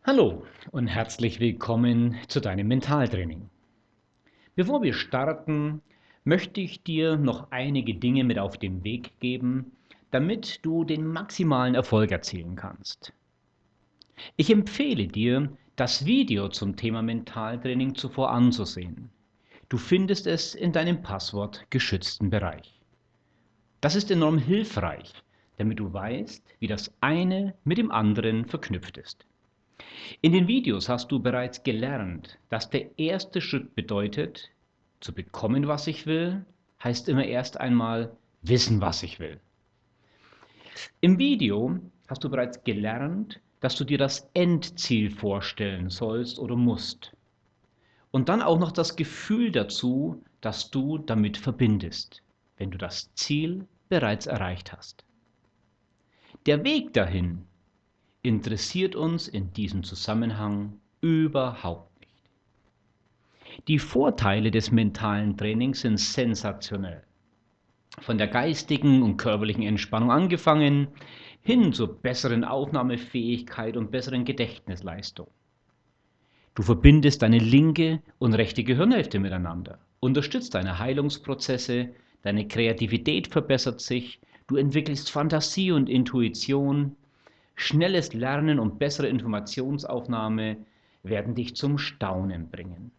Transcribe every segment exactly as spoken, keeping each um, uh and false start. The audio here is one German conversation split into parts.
Hallo und herzlich willkommen zu deinem Mentaltraining. Bevor wir starten, möchte ich dir noch einige Dinge mit auf den Weg geben, damit du den maximalen Erfolg erzielen kannst. Ich empfehle dir, das Video zum Thema Mentaltraining zuvor anzusehen. Du findest es in deinem passwortgeschützten Bereich. Das ist enorm hilfreich, damit du weißt, wie das eine mit dem anderen verknüpft ist. In den Videos hast du bereits gelernt, dass der erste Schritt bedeutet, zu bekommen, was ich will, heißt immer erst einmal wissen, was ich will. Im Video hast du bereits gelernt, dass du dir das Endziel vorstellen sollst oder musst. Und dann auch noch das Gefühl dazu, das du damit verbindest, wenn du das Ziel bereits erreicht hast. Der Weg dahin interessiert uns in diesem Zusammenhang überhaupt nicht. Die Vorteile des mentalen Trainings sind sensationell. Von der geistigen und körperlichen Entspannung angefangen, hin zur besseren Aufnahmefähigkeit und besseren Gedächtnisleistung. Du verbindest deine linke und rechte Gehirnhälfte miteinander, unterstützt deine Heilungsprozesse, deine Kreativität verbessert sich, du entwickelst Fantasie und Intuition. Schnelles Lernen und bessere Informationsaufnahme werden dich zum Staunen bringen.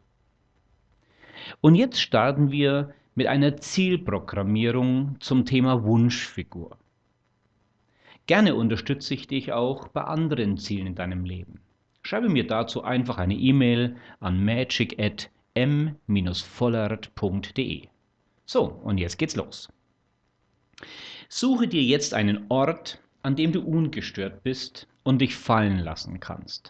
Und jetzt starten wir mit einer Zielprogrammierung zum Thema Wunschfigur. Gerne unterstütze ich dich auch bei anderen Zielen in deinem Leben. Schreibe mir dazu einfach eine E-Mail an magic at m vollert punkt de. So, und jetzt geht's los. Suche dir jetzt einen Ort, an dem du ungestört bist und dich fallen lassen kannst.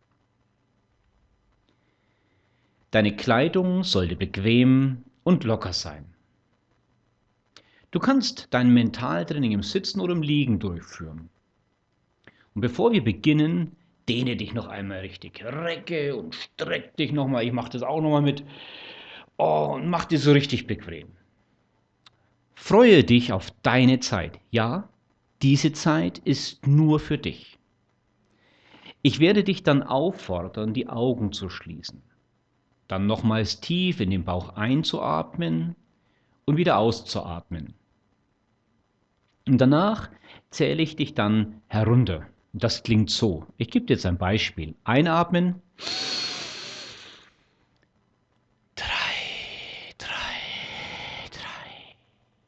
Deine Kleidung sollte bequem und locker sein. Du kannst dein Mentaltraining im Sitzen oder im Liegen durchführen. Und bevor wir beginnen, dehne dich noch einmal richtig. Recke und streck dich nochmal. Ich mache das auch nochmal mit. Oh, und mach dir so richtig bequem. Freue dich auf deine Zeit. Ja, diese Zeit ist nur für dich. Ich werde dich dann auffordern, die Augen zu schließen. Dann nochmals tief in den Bauch einzuatmen und wieder auszuatmen. Und danach zähle ich dich dann herunter. Das klingt so. Ich gebe dir jetzt ein Beispiel. Einatmen. Drei, drei, drei.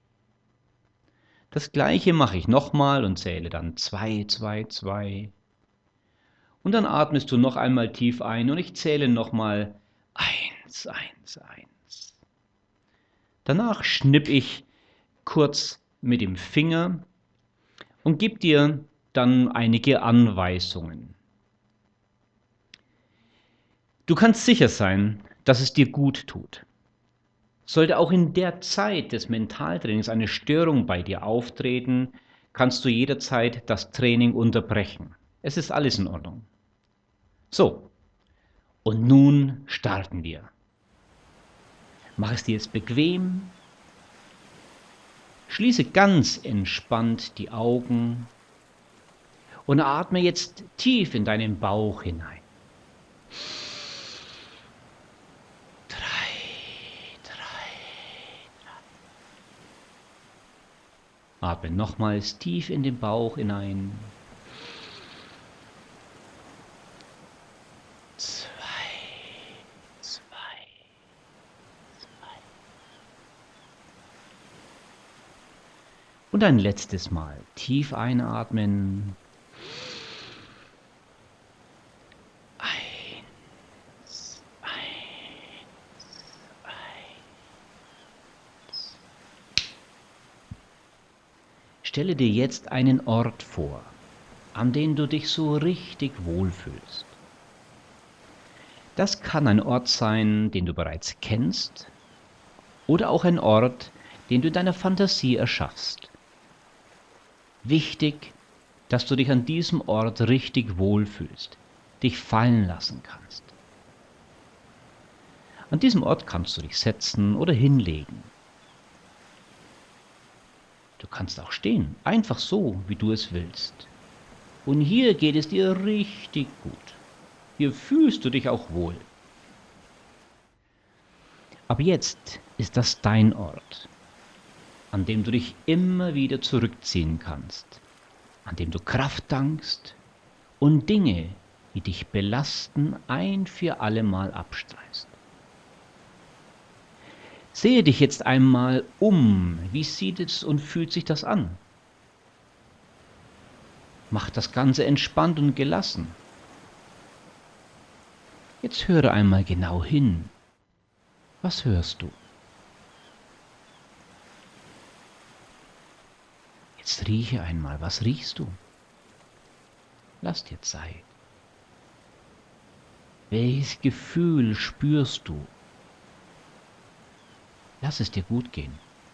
Das gleiche mache ich nochmal und zähle dann zwei, zwei, zwei. Und dann atmest du noch einmal tief ein und ich zähle nochmal eins, eins, eins. Danach schnipp ich kurz mit dem Finger und gebe dir dann einige Anweisungen. Du kannst sicher sein, dass es dir gut tut. Sollte auch in der Zeit des Mentaltrainings eine Störung bei dir auftreten, kannst du jederzeit das Training unterbrechen. Es ist alles in Ordnung. So, und nun starten wir. Mach es dir jetzt bequem. Schließe ganz entspannt die Augen und atme jetzt tief in deinen Bauch hinein. Drei, drei, drei. Atme nochmals tief in den Bauch hinein. Zwei, zwei, zwei. Und ein letztes Mal tief einatmen. Eins, eins, eins. Stelle dir jetzt einen Ort vor, an dem du dich so richtig wohlfühlst. Das kann ein Ort sein, den du bereits kennst, oder auch ein Ort, den du in deiner Fantasie erschaffst. Wichtig, dass du dich an diesem Ort richtig wohlfühlst, dich fallen lassen kannst. An diesem Ort kannst du dich setzen oder hinlegen. Du kannst auch stehen, einfach so, wie du es willst. Und hier geht es dir richtig gut. Hier fühlst du dich auch wohl. Aber jetzt ist das dein Ort, an dem du dich immer wieder zurückziehen kannst, an dem du Kraft tankst und Dinge, die dich belasten, ein für allemal abstreist. Sehe dich jetzt einmal um. Wie sieht es und fühlt sich das an? Mach das Ganze entspannt und gelassen. Jetzt höre einmal genau hin. Was hörst du? Jetzt rieche einmal. Was riechst du? Lass dir Zeit. Welches Gefühl spürst du? Lass es dir gut gehen.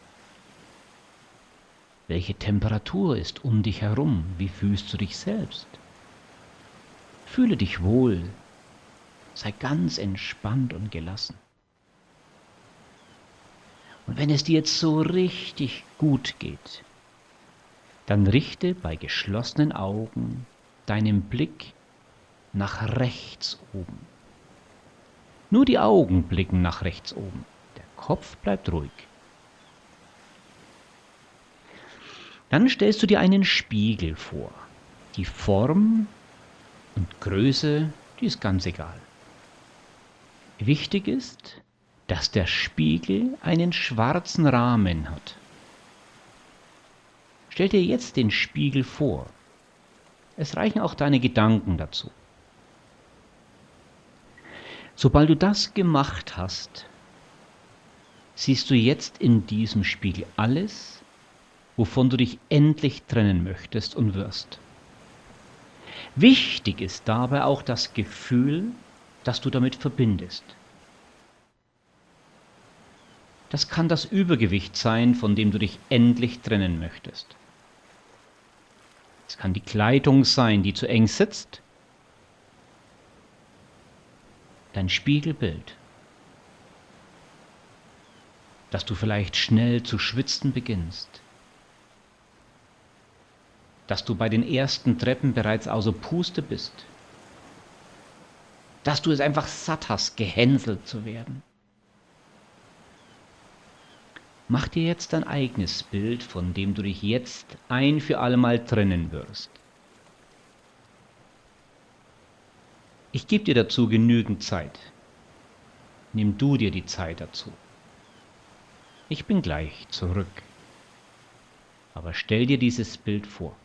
Welche Temperatur ist um dich herum? Wie fühlst du dich selbst? Fühle dich wohl. Sei ganz entspannt und gelassen. Und wenn es dir jetzt so richtig gut geht, dann richte bei geschlossenen Augen deinen Blick nach rechts oben. Nur die Augen blicken nach rechts oben. Der Kopf bleibt ruhig. Dann stellst du dir einen Spiegel vor. Die Form und Größe, die ist ganz egal. Wichtig ist, dass der Spiegel einen schwarzen Rahmen hat. Stell dir jetzt den Spiegel vor. Es reichen auch deine Gedanken dazu. Sobald du das gemacht hast, siehst du jetzt in diesem Spiegel alles, wovon du dich endlich trennen möchtest und wirst. Wichtig ist dabei auch das Gefühl, das du damit verbindest. Das kann das Übergewicht sein, von dem du dich endlich trennen möchtest. Es kann die Kleidung sein, die zu eng sitzt. Dein Spiegelbild, dass du vielleicht schnell zu schwitzen beginnst. Dass du bei den ersten Treppen bereits außer Puste bist. Dass du es einfach satt hast, gehänselt zu werden. Mach dir jetzt dein eigenes Bild, von dem du dich jetzt ein für allemal trennen wirst. Ich gebe dir dazu genügend Zeit. Nimm du dir die Zeit dazu. Ich bin gleich zurück. Aber stell dir dieses Bild vor.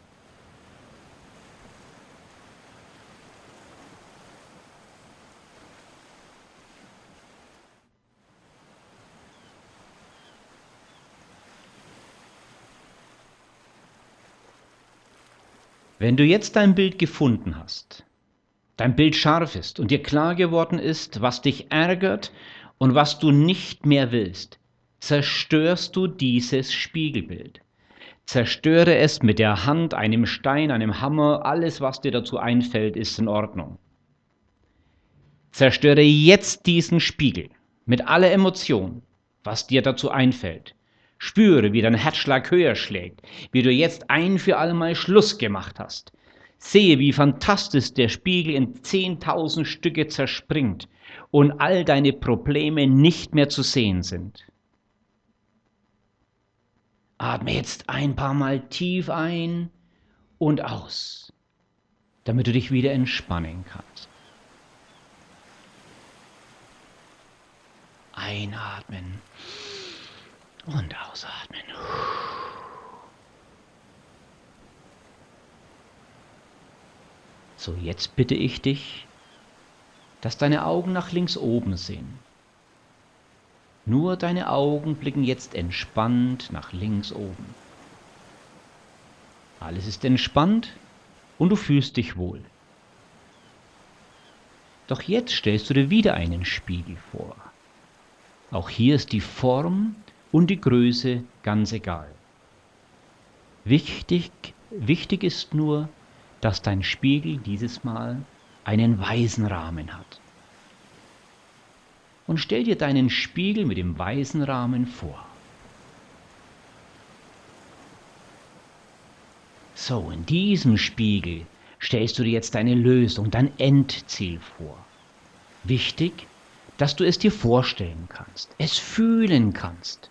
Wenn du jetzt dein Bild gefunden hast, dein Bild scharf ist und dir klar geworden ist, was dich ärgert und was du nicht mehr willst, zerstörst du dieses Spiegelbild. Zerstöre es mit der Hand, einem Stein, einem Hammer, alles, was dir dazu einfällt, ist in Ordnung. Zerstöre jetzt diesen Spiegel mit aller Emotion, was dir dazu einfällt. Spüre, wie dein Herzschlag höher schlägt, wie du jetzt ein für allemal Schluss gemacht hast. Sehe, wie fantastisch der Spiegel in zehntausend Stücke zerspringt und all deine Probleme nicht mehr zu sehen sind. Atme jetzt ein paar Mal tief ein und aus, damit du dich wieder entspannen kannst. Einatmen und ausatmen. So, jetzt bitte ich dich, dass deine Augen nach links oben sehen. Nur deine Augen blicken jetzt entspannt nach links oben. Alles ist entspannt und du fühlst dich wohl. Doch jetzt stellst du dir wieder einen Spiegel vor. Auch hier ist die Form und die Größe ganz egal. Wichtig, wichtig ist nur, dass dein Spiegel dieses Mal einen weißen Rahmen hat. Und stell dir deinen Spiegel mit dem weißen Rahmen vor. So, in diesem Spiegel stellst du dir jetzt deine Lösung, dein Endziel vor. Wichtig, dass du es dir vorstellen kannst, es fühlen kannst.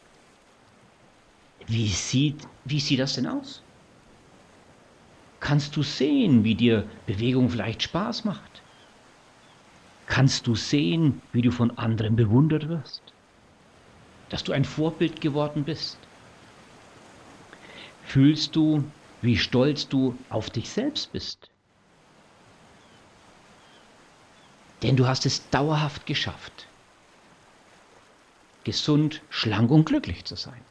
Wie sieht, wie sieht das denn aus? Kannst du sehen, wie dir Bewegung vielleicht Spaß macht? Kannst du sehen, wie du von anderen bewundert wirst? Dass du ein Vorbild geworden bist? Fühlst du, wie stolz du auf dich selbst bist? Denn du hast es dauerhaft geschafft, gesund, schlank und glücklich zu sein.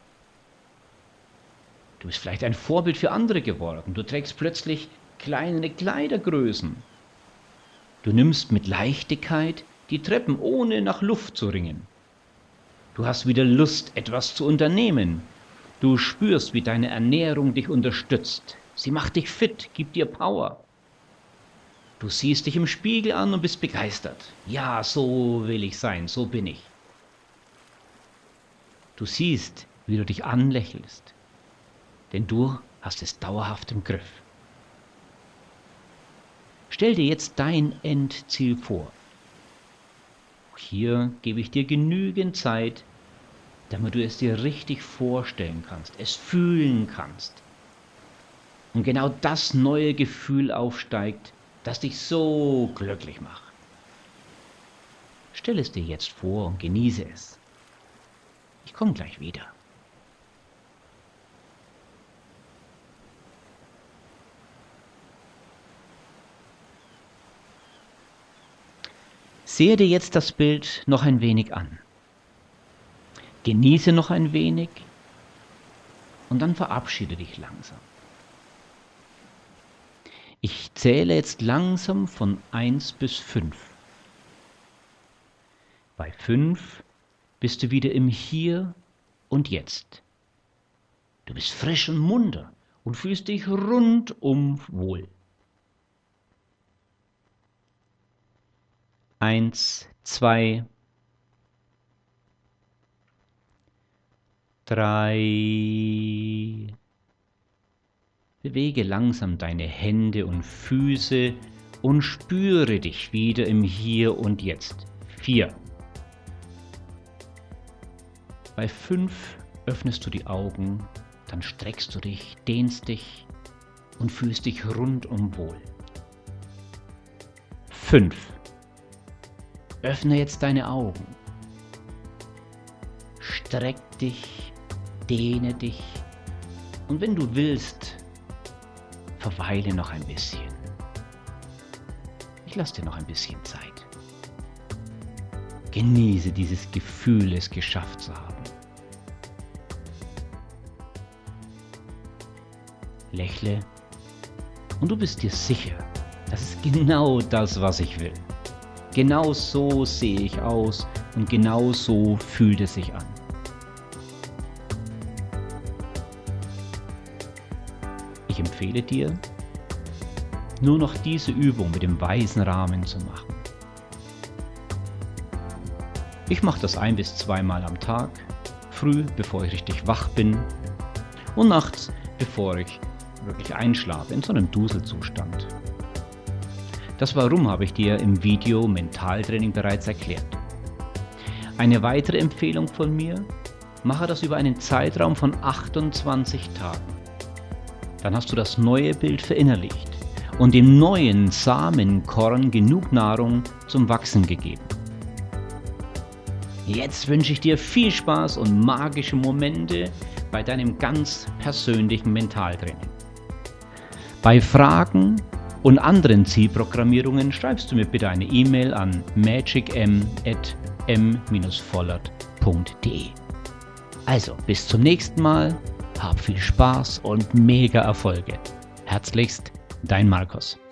Du bist vielleicht ein Vorbild für andere geworden. Du trägst plötzlich kleine Kleidergrößen. Du nimmst mit Leichtigkeit die Treppen, ohne nach Luft zu ringen. Du hast wieder Lust, etwas zu unternehmen. Du spürst, wie deine Ernährung dich unterstützt. Sie macht dich fit, gibt dir Power. Du siehst dich im Spiegel an und bist begeistert. Ja, so will ich sein, so bin ich. Du siehst, wie du dich anlächelst, denn du hast es dauerhaft im Griff. Stell dir jetzt dein Endziel vor. Hier gebe ich dir genügend Zeit, damit du es dir richtig vorstellen kannst, es fühlen kannst. Und genau das neue Gefühl aufsteigt, das dich so glücklich macht. Stell es dir jetzt vor und genieße es. Ich komme gleich wieder. Sehe dir jetzt das Bild noch ein wenig an. Genieße noch ein wenig und dann verabschiede dich langsam. Ich zähle jetzt langsam von eins bis fünf. Bei fünf bist du wieder im Hier und Jetzt. Du bist frisch und munter und fühlst dich rundum wohl. Eins, zwei, drei. Bewege langsam deine Hände und Füße und spüre dich wieder im Hier und Jetzt. Vier. Bei fünf öffnest du die Augen, dann streckst du dich, dehnst dich und fühlst dich rundum wohl. Fünf. Öffne jetzt deine Augen. Streck dich, dehne dich und wenn du willst, verweile noch ein bisschen. Ich lasse dir noch ein bisschen Zeit. Genieße dieses Gefühl, es geschafft zu haben. Lächle und du bist dir sicher, das ist genau das, was ich will. Genau so sehe ich aus und genau so fühlt es sich an. Ich empfehle dir, nur noch diese Übung mit dem weißen Rahmen zu machen. Ich mache das ein- bis zweimal am Tag, früh, bevor ich richtig wach bin und nachts, bevor ich wirklich einschlafe, in so einem Duselzustand. Das Warum habe ich dir im Video Mentaltraining bereits erklärt. Eine weitere Empfehlung von mir, mache das über einen Zeitraum von achtundzwanzig Tagen. Dann hast du das neue Bild verinnerlicht und dem neuen Samenkorn genug Nahrung zum Wachsen gegeben. Jetzt wünsche ich dir viel Spaß und magische Momente bei deinem ganz persönlichen Mentaltraining. Bei Fragen und anderen Zielprogrammierungen schreibst du mir bitte eine E-Mail an magicm at m dash vollert punkt de. Also, bis zum nächsten Mal, hab viel Spaß und mega Erfolge. Herzlichst, dein Markus.